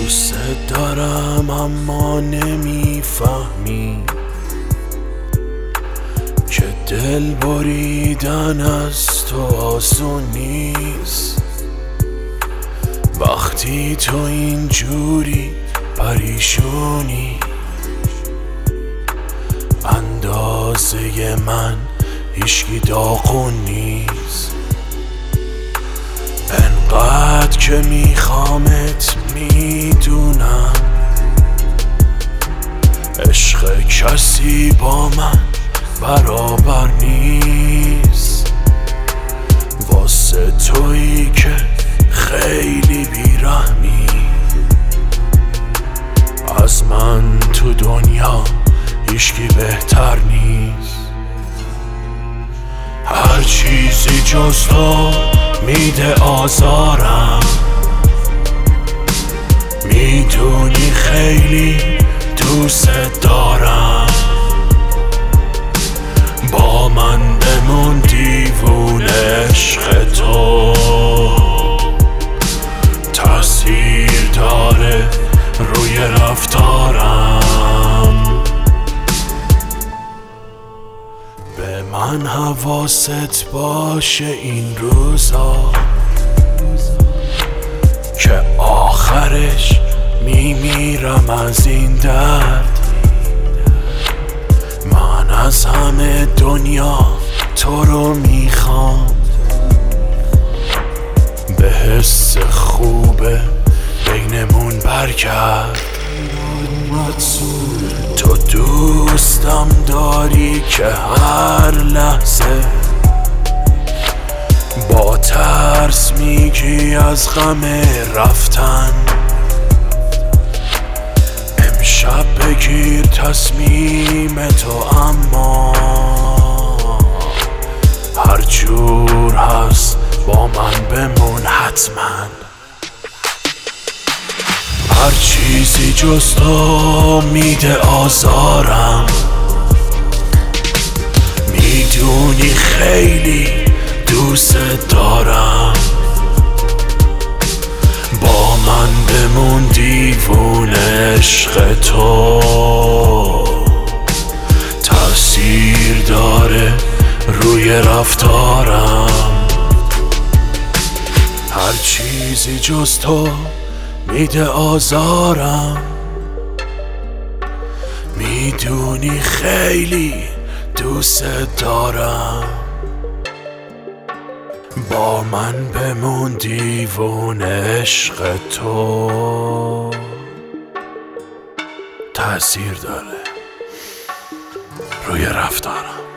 دوست دارم اما نمیفهمی که دل بریدن از تو آسون نیست. وقتی تو اینجوری پریشونی اندازه من هیچکی داغون نیست. انقدر که میخوامت میدونم عشق کسی با من برابر نیست. واسه تویی که خیلی بیرحمی از من تو دنیا هیچکی بهتر نیست. هر چیزی جز تو میده آزارم، میدونی خیلی دوست دارم. با من بمون دیوونه عشق تو تأثیر داره روی رفتارم. به من حواست باشه این روزا که آخرش میمیرم از این درد. من از همه دنیا تو رو میخوام، به حس خوبه بینمون برگرد. تو دوستم داری که هر لحظه با ترس میگی از غم رفتن. امشب بگیر تصمیم تو، اما هر جور هست با من بمون حتما. هر چیزی جز تو میده آزارم، میدونی خیلی دوست دارم. با من بمون دیوونه عشق تو تأثیر داره روی رفتارم. هر چیزی جز تو میده آزارم، میدونی خیلی دوست دارم. با من بمون دیوونه عشق تو تأثیر داره روی رفتارم.